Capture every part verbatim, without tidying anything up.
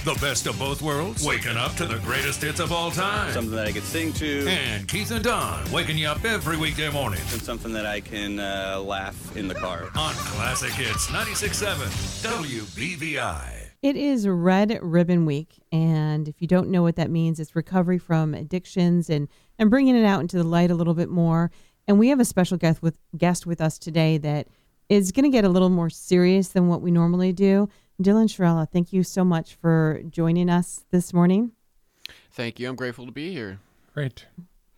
The best of both worlds, waking up to the greatest hits of all time. Something that I could sing to. And Keith and Don, waking you up every weekday morning. And something that I can uh, laugh in the car. On Classic Hits ninety-six point seven W B V I. It is Red Ribbon Week, and if you don't know what that means, it's recovery from addictions and, and bringing it out into the light a little bit more. And we have a special guest with guest with us today that is going to get a little more serious than what we normally do. Dylan Sharella, thank you so much for joining us this morning. Thank you. I'm grateful to be here. Great.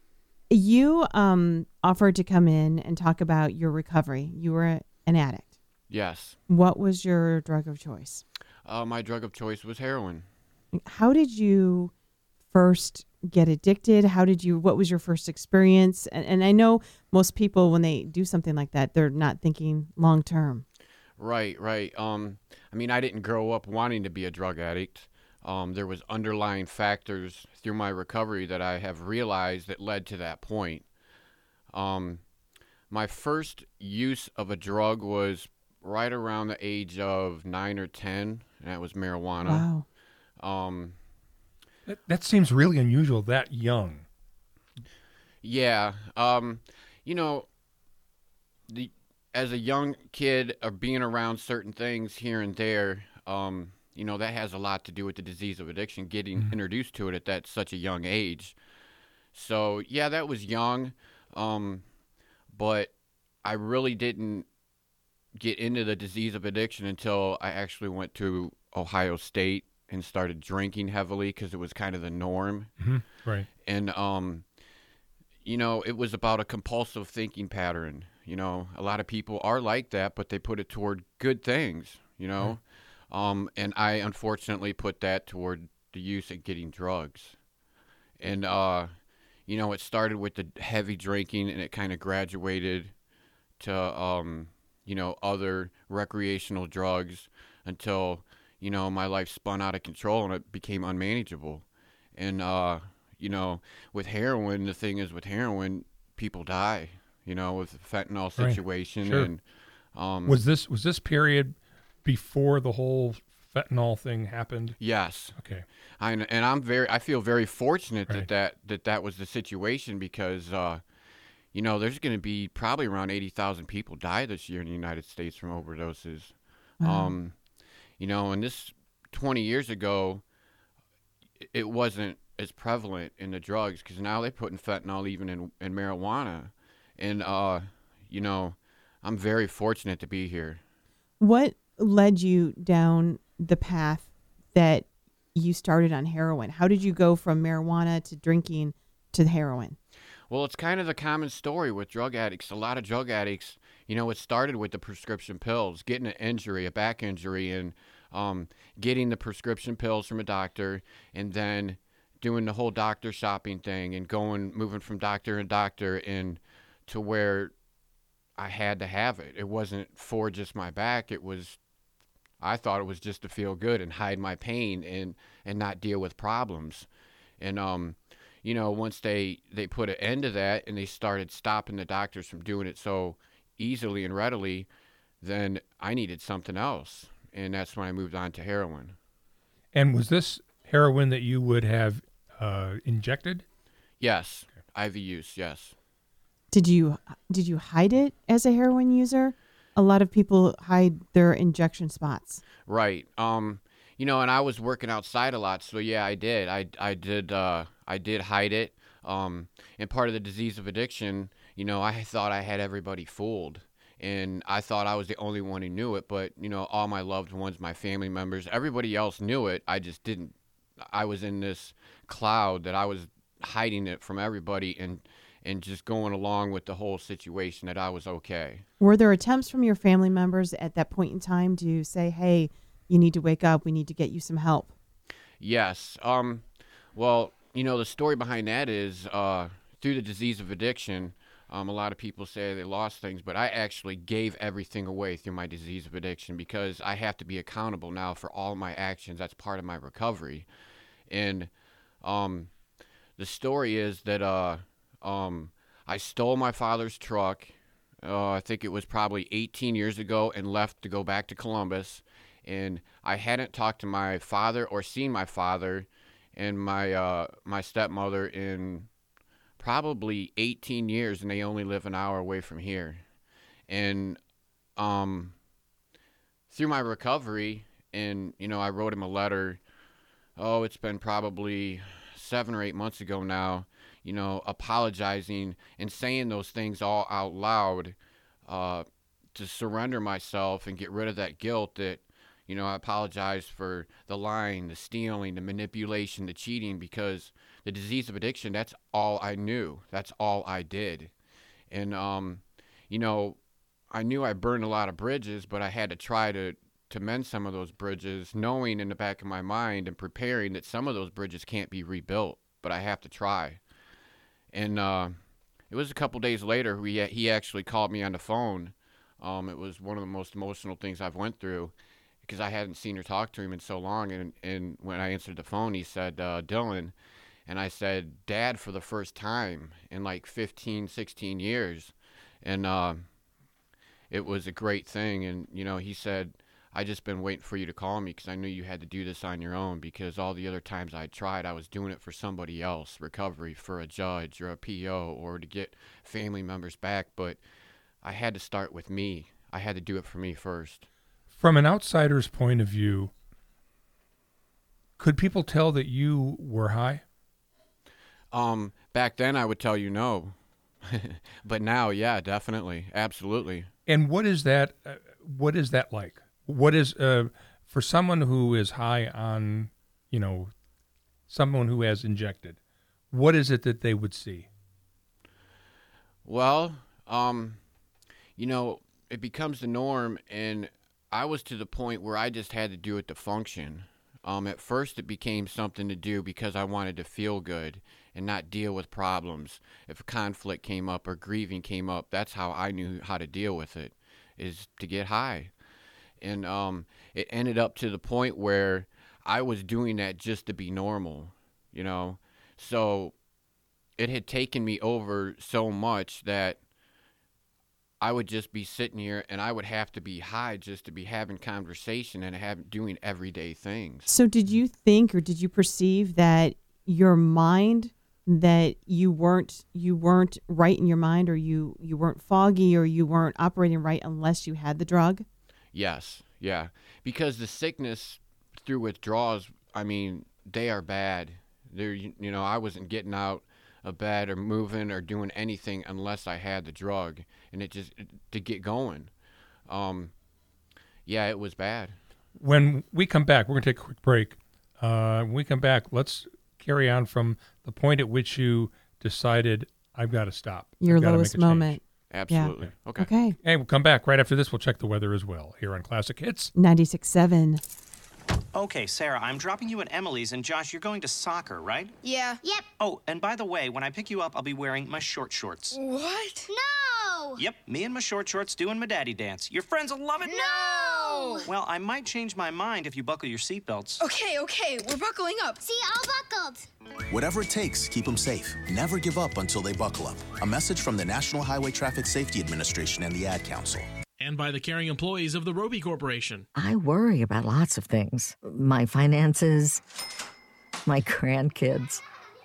You um, offered to come in and talk about your recovery. You were an addict. Yes. What was your drug of choice? Uh, my drug of choice was heroin. How did you first get addicted? How did you, what was your first experience? And, and I know most people, when they do something like that, they're not thinking long term. Right, right. Um, I mean, I didn't grow up wanting to be a drug addict. Um, there was underlying factors through my recovery that I have realized that led to that point. Um, my first use of a drug was right around the age of nine or ten, and that was marijuana. Wow. Um, that, that seems really unusual, that young. Yeah. Um, you know, the as a young kid, or being around certain things here and there, um, you know, that has a lot to do with the disease of addiction, getting mm-hmm. introduced to it at that such a young age. So, yeah, that was young, um, but I really didn't get into the disease of addiction until I actually went to Ohio State and started drinking heavily because it was kind of the norm. Mm-hmm. Right. And, um, you know, it was about a compulsive thinking pattern. You know, a lot of people are like that, but they put it toward good things, you know. Right. Um, and I unfortunately put that toward the use of getting drugs. And, uh, you know, it started with the heavy drinking, and it kind of graduated to, um, you know, other recreational drugs until, you know, my life spun out of control and it became unmanageable. And, uh, you know, with heroin, the thing is with heroin, people die. You know, with the fentanyl situation. Right. Sure. And um, was this was this period before the whole fentanyl thing happened? Yes. Okay. I, and I'm very, I feel very fortunate right. that, that that that was the situation because, uh, you know, there's going to be probably around eighty thousand people die this year in the United States from overdoses. Wow. Um, you know, and this twenty years ago, it wasn't as prevalent in the drugs because now they're putting fentanyl even in, in marijuana. And, uh, you know, I'm very fortunate to be here. What led you down the path that you started on heroin? How did you go from marijuana to drinking to heroin? Well, it's kind of the common story with drug addicts. A lot of drug addicts, you know, it started with the prescription pills, getting an injury, a back injury, and um, getting the prescription pills from a doctor, and then doing the whole doctor shopping thing and going, moving from doctor to doctor and to where I had to have it. It wasn't for just my back. It was, I thought it was just to feel good and hide my pain and, and not deal with problems. And, um, you know, once they, they put an end to that and they started stopping the doctors from doing it so easily and readily, then I needed something else. And that's when I moved on to heroin. And was this heroin that you would have uh, injected? Yes. Okay. I V use, yes. Did you did you hide it as a heroin user? A lot of people hide their injection spots. Right. Um, you know, and I was working outside a lot, so yeah, I did. I, I did uh, I did hide it. Um, and part of the disease of addiction, you know, I thought I had everybody fooled. And I thought I was the only one who knew it, but, you know, all my loved ones, my family members, everybody else knew it. I just didn't. I was in this cloud that I was hiding it from everybody and and just going along with the whole situation that I was okay. Were there attempts from your family members at that point in time to say, hey, you need to wake up, we need to get you some help? Yes. Um, well, you know, the story behind that is uh, through the disease of addiction, um, a lot of people say they lost things, but I actually gave everything away through my disease of addiction because I have to be accountable now for all my actions. That's part of my recovery. And um, the story is that uh, um, I stole my father's truck. Uh, I think it was probably eighteen years ago and left to go back to Columbus. And I hadn't talked to my father or seen my father and my uh, my stepmother in probably eighteen years, and they only live an hour away from here. And um, through my recovery, and, you know, I wrote him a letter, oh, it's been probably seven or eight months ago now, you know, apologizing and saying those things all out loud uh, to surrender myself and get rid of that guilt that, you know, I apologize for the lying, the stealing, the manipulation, the cheating, because the disease of addiction, that's all I knew. That's all I did. And, um, you know, I knew I burned a lot of bridges, but I had to try to, to mend some of those bridges, knowing in the back of my mind and preparing that some of those bridges can't be rebuilt, but I have to try. And uh, it was a couple days later, we, he actually called me on the phone. Um, it was one of the most emotional things I've went through, because I hadn't seen or talked to him in so long. And, and when I answered the phone, he said, uh, Dylan. And I said, Dad, for the first time in like fifteen, sixteen years. And uh, it was a great thing. And, you know, he said, I just been waiting for you to call me because I knew you had to do this on your own, because all the other times I tried, I was doing it for somebody else, recovery, for a judge or a P O, or to get family members back. But I had to start with me. I had to do it for me first. From an outsider's point of view, could people tell that you were high? Um, back then I would tell you no, but now, yeah, definitely. Absolutely. And what is that? Uh, what is that like? What is, uh, for someone who is high on, you know, someone who has injected, what is it that they would see? Well, um, you know, it becomes the norm, and I was to the point where I just had to do it to function. Um, at first, it became something to do because I wanted to feel good and not deal with problems. If a conflict came up or grieving came up, that's how I knew how to deal with it, is to get high. And um, it ended up to the point where I was doing that just to be normal, you know. So it had taken me over so much that I would just be sitting here and I would have to be high just to be having conversation and have, doing everyday things. So did you think, or did you perceive that your mind, that you weren't you weren't right in your mind, or you, you weren't foggy, or you weren't operating right unless you had the drug? Yes, yeah. Because the sickness through withdrawals, I mean, they are bad. They're, you know, I wasn't getting out of bed or moving or doing anything unless I had the drug, and it just to get going. Um, yeah, it was bad. When we come back, we're going to take a quick break. Uh, when we come back, let's carry on from the point at which you decided, I've got to stop. Your I've got to lowest make a change. moment. Absolutely. Yeah. Okay. Okay. Hey, we'll come back. Right after this, we'll check the weather as well here on Classic Hits. ninety-six point seven. Okay, Sarah, I'm dropping you at Emily's, and Josh, you're going to soccer, right? Yeah. Yep. Oh, and by the way, when I pick you up, I'll be wearing my short shorts. What? No! Yep, me and my short shorts doing my daddy dance. Your friends will love it. No! Well, I might change my mind if you buckle your seatbelts. Okay, okay, we're buckling up. See, all buckled. Whatever it takes, keep them safe. Never give up until they buckle up. A message from the National Highway Traffic Safety Administration and the Ad Council. And by the caring employees of the Roby Corporation. I worry about lots of things. My finances, my grandkids.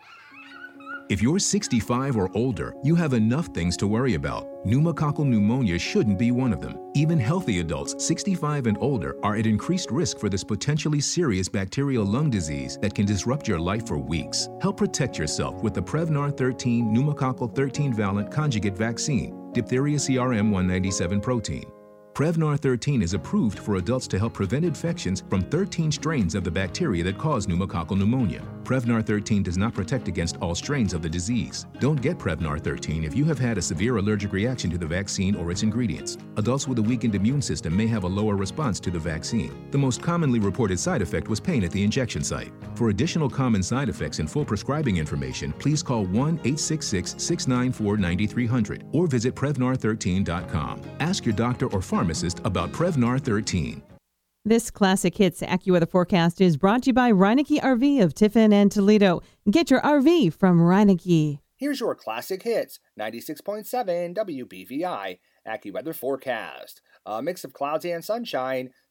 If you're sixty-five or older, you have enough things to worry about. Pneumococcal pneumonia shouldn't be one of them. Even healthy adults, sixty-five and older, are at increased risk for this potentially serious bacterial lung disease that can disrupt your life for weeks. Help protect yourself with the Prevnar thirteen pneumococcal thirteen valent conjugate vaccine, diphtheria C R M one ninety-seven protein. Prevnar thirteen is approved for adults to help prevent infections from thirteen strains of the bacteria that cause pneumococcal pneumonia. Prevnar thirteen does not protect against all strains of the disease. Don't get Prevnar thirteen if you have had a severe allergic reaction to the vaccine or its ingredients. Adults with a weakened immune system may have a lower response to the vaccine. The most commonly reported side effect was pain at the injection site. For additional common side effects and full prescribing information, please call one eight six six, six nine four, nine three zero zero or visit Prevnar thirteen dot com. Ask your doctor or pharmacist about Prevnar thirteen. This Classic Hits AccuWeather forecast is brought to you by Reineke R V of Tiffin and Toledo. Get your R V from Reineke. Here's your Classic Hits, ninety-six point seven W B V I AccuWeather forecast. A mix of clouds and sunshine,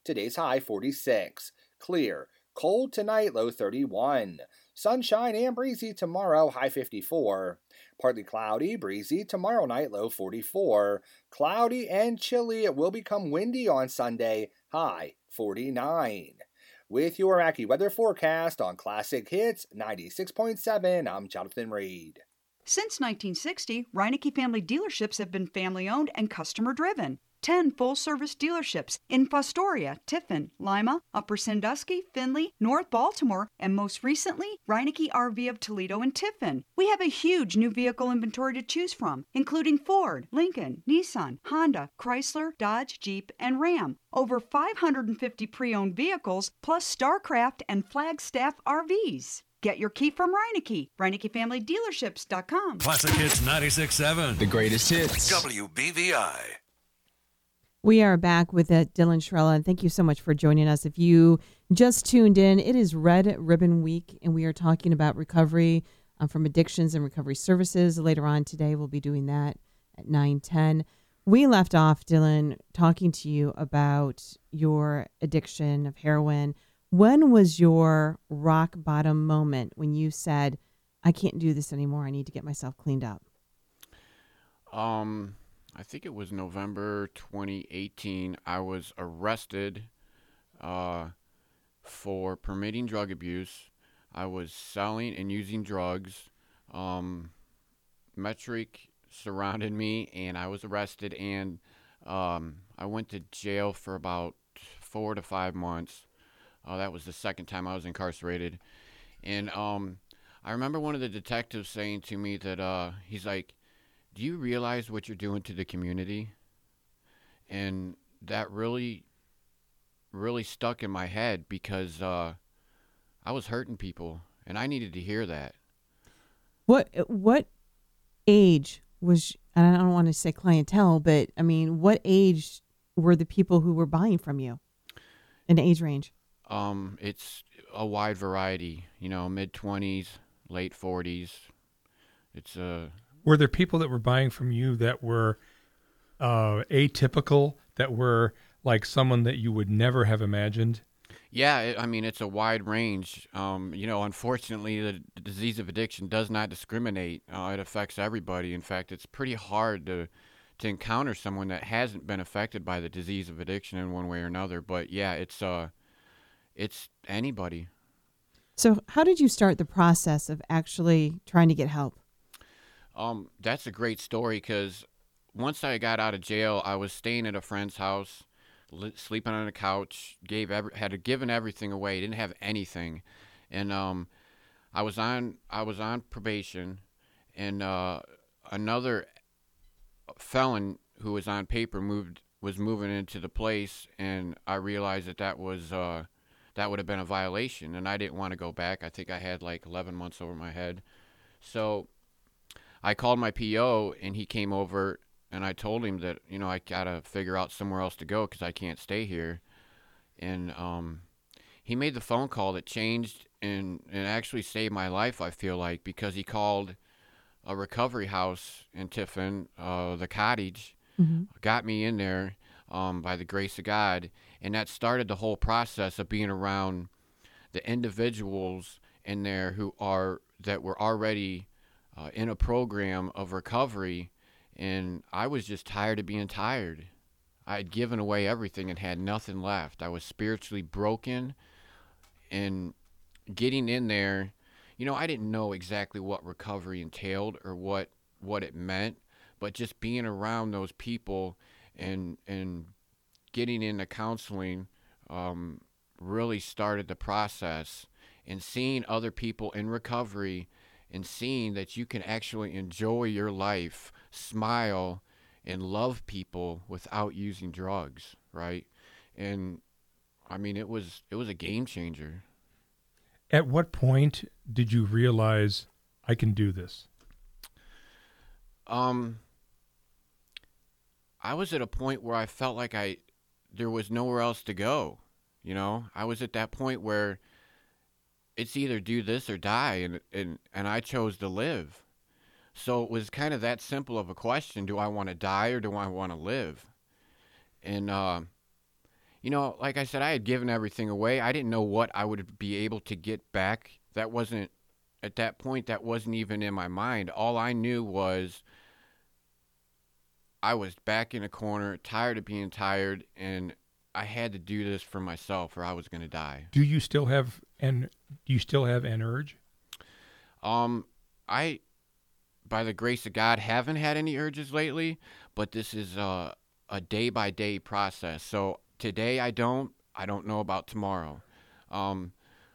Today's high forty-six. Clear. Cold tonight, low thirty-one. Sunshine and breezy tomorrow, high fifty-four. Partly cloudy, breezy tomorrow night, low forty-four. Cloudy and chilly, it will become windy on Sunday, high forty-nine. With your AccuWeather forecast on Classic Hits ninety-six point seven, I'm Jonathan Reed. Since nineteen sixty, Reineke family dealerships have been family-owned and customer-driven. Ten full-service dealerships in Fostoria, Tiffin, Lima, Upper Sandusky, Findlay, North Baltimore, and most recently, Reineke R V of Toledo and Tiffin. We have a huge new vehicle inventory to choose from, including Ford, Lincoln, Nissan, Honda, Chrysler, Dodge, Jeep, and Ram. Over five hundred fifty pre-owned vehicles, plus StarCraft and Flagstaff R Vs. Get your key from Reineke, Reineke Family Dealerships dot com. Classic Hits ninety-six point seven. The greatest hits. W B V I. We are back with uh, Dylan Shrella, and thank you so much for joining us. If you just tuned in, it is Red Ribbon Week, and we are talking about recovery um, from addictions and recovery services. Later on today, we'll be doing that at nine ten. We left off, Dylan, talking to you about your addiction of heroin. When was your rock bottom moment when you said, I can't do this anymore, I need to get myself cleaned up? Um... I think it was November twenty eighteen. I was arrested uh, for permitting drug abuse. I was selling and using drugs. Um, Metric surrounded me, and I was arrested, and um, I went to jail for about four to five months. Uh, that was the second time I was incarcerated. And um, I remember one of the detectives saying to me that uh, he's like, do you realize what you're doing to the community? And that really, really stuck in my head because uh, I was hurting people, and I needed to hear that. What what age was, and I don't want to say clientele, but I mean, what age were the people who were buying from you? An age range? Um, it's a wide variety, you know, mid-twenties, late forties. It's a... Were there people that were buying from you that were uh, atypical, that were like someone that you would never have imagined? Yeah, it, I mean, it's a wide range. Um, you know, unfortunately, the, the disease of addiction does not discriminate. Uh, it affects everybody. In fact, it's pretty hard to to encounter someone that hasn't been affected by the disease of addiction in one way or another. But yeah, it's uh, it's anybody. So how did you start the process of actually trying to get help? Um, that's a great story because once I got out of jail, I was staying at a friend's house, li- sleeping on a couch, gave every, had given everything away, didn't have anything, and um, I was on I was on probation, and uh, another felon who was on paper moved was moving into the place, and I realized that that was uh, that would have been a violation, and I didn't want to go back. I think I had like eleven months over my head, so I called my P O, and he came over, and I told him that, you know, I got to figure out somewhere else to go because I can't stay here. And um, he made the phone call that changed and, and actually saved my life, I feel like, because he called a recovery house in Tiffin, uh, the Cottage, mm-hmm. got me in there um, by the grace of God, and that started the whole process of being around the individuals in there who are, that were already Uh, in a program of recovery, and I was just tired of being tired. I had given away everything and had nothing left. I was spiritually broken, and getting in there, you know, I didn't know exactly what recovery entailed or what what it meant, but just being around those people and and getting into counseling um, really started the process, and seeing other people in recovery and seeing that you can actually enjoy your life, smile, and love people without using drugs, right? And I mean, it was it was a game changer. At what point did you realize I can do this? Um, I was at a point where I felt like I there was nowhere else to go. You know, I was at that point where it's either do this or die, and and and I chose to live. So it was kind of that simple of a question: do I want to die or do I want to live? And uh, you know, like I said, I had given everything away. I didn't know what I would be able to get back. That wasn't, at that point, that wasn't even in my mind. All I knew was I was back in a corner, tired of being tired, and I had to do this for myself or I was going to die. Do you still have an, do you still have an urge? Um, I, by the grace of God, haven't had any urges lately, but this is a, a day-by-day process. So today I don't, I don't know about tomorrow. Um,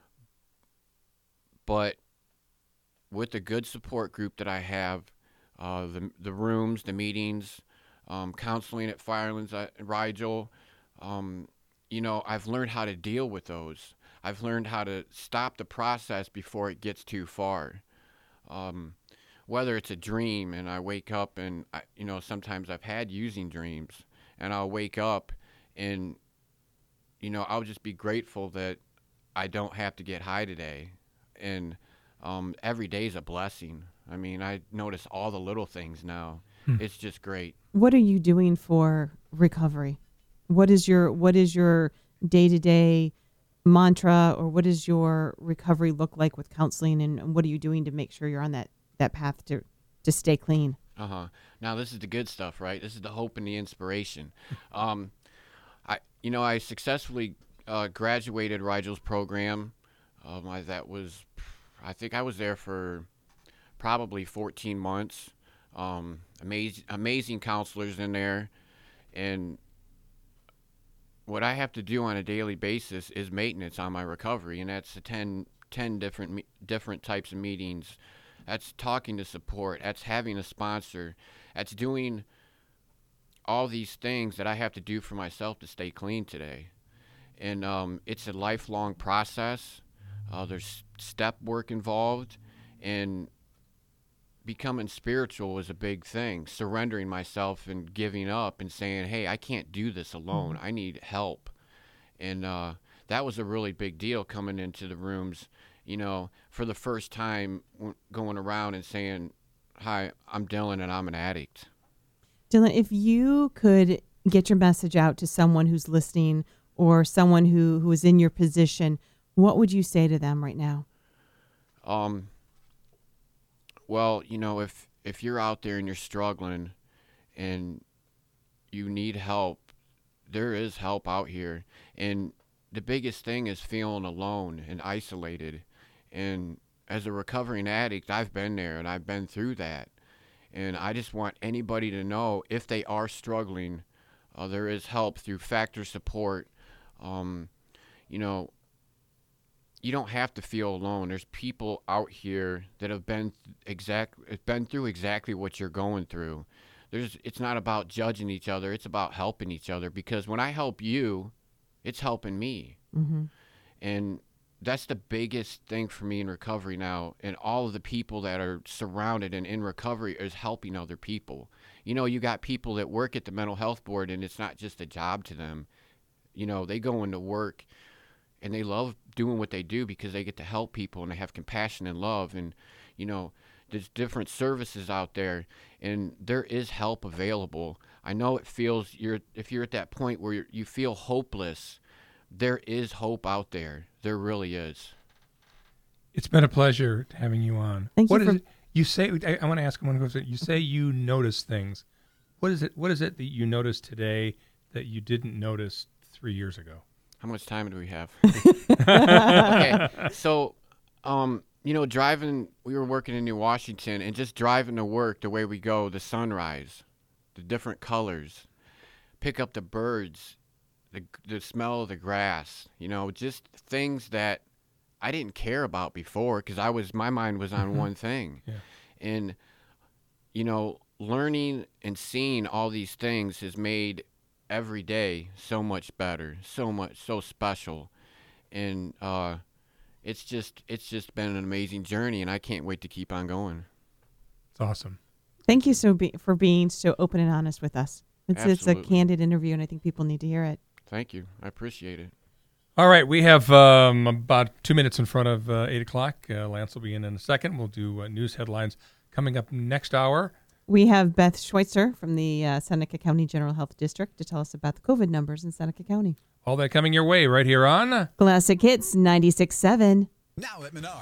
but with the good support group that I have, uh, the the rooms, the meetings, um, counseling at Firelands at Rigel, um, you know, I've learned how to deal with those. I've learned how to stop the process before it gets too far. Um, whether it's a dream and I wake up and, I, you know, sometimes I've had using dreams and I'll wake up and, you know, I'll just be grateful that I don't have to get high today. And um, every day is a blessing. I mean, I notice all the little things now. Hmm. It's just great. What are you doing for recovery? What is your what is your day-to-day mantra, or what does your recovery look like with counseling, and what are you doing to make sure you're on that, that path to, to stay clean? Uh-huh. Now, this is the good stuff, right? This is the hope and the inspiration. um, I, you know, I successfully uh, graduated Rigel's program. Um, I, that was, I think I was there for probably fourteen months. Um, amazing, amazing counselors in there, and what I have to do on a daily basis is maintenance on my recovery, and that's ten, ten different me- different types of meetings. That's talking to support. That's having a sponsor. That's doing all these things that I have to do for myself to stay clean today. And um, it's a lifelong process. Uh, there's step work involved, and becoming spiritual is a big thing. Surrendering myself and giving up and saying, hey, I can't do this alone. Mm-hmm. I need help. And uh, that was a really big deal coming into the rooms, you know, for the first time w- going around and saying, hi, I'm Dylan and I'm an addict. Dylan, if you could get your message out to someone who's listening or someone who, who is in your position, what would you say to them right now? Um, well, you know, if, if you're out there and you're struggling and you need help, there is help out here. And the biggest thing is feeling alone and isolated. And as a recovering addict, I've been there and I've been through that. And I just want anybody to know, if they are struggling, uh, there is help through Factor Support. Um, you know, you don't have to feel alone. There's people out here that have been th- exact been through exactly what you're going through. There's it's not about judging each other. It's about helping each other, because when I help you, it's helping me. Mm-hmm. And that's the biggest thing for me in recovery now. And all of the people that are surrounded and in recovery is helping other people. You know, you got people that work at the mental health board, and it's not just a job to them. You know, they go into work and they love doing what they do because they get to help people and they have compassion and love. And, you know, there's different services out there, and there is help available. I know it feels, you're if you're at that point where you're, you feel hopeless, there is hope out there. There really is. It's been a pleasure having you on. Thank what you. Is For- it, you say, I, I want to ask one question. You say you notice things. What is it? What is it that you notice today that you didn't notice three years ago? How much time do we have? Okay, so, um, you know, driving, we were working in New Washington, and just driving to work, the way we go, the sunrise, the different colors, pick up the birds, the the smell of the grass, you know, just things that I didn't care about before, because I was, my mind was on Mm-hmm. one thing. Yeah. And, you know, learning and seeing all these things has made every day so much better, so much, so special. And uh, it's just, it's just been an amazing journey, and I can't wait to keep on going. It's awesome. Thank you so be- for being so open and honest with us. It's, it's a Absolutely. candid interview, and I think people need to hear it. Thank you. I appreciate it. All right, we have um, about two minutes in front of uh, eight o'clock. Uh, Lance will be in in a second. We'll do uh, news headlines coming up next hour. We have Beth Schweitzer from the uh, Seneca County General Health District to tell us about the COVID numbers in Seneca County. All that coming your way right here on Classic Hits ninety-six point seven. Now at Menard.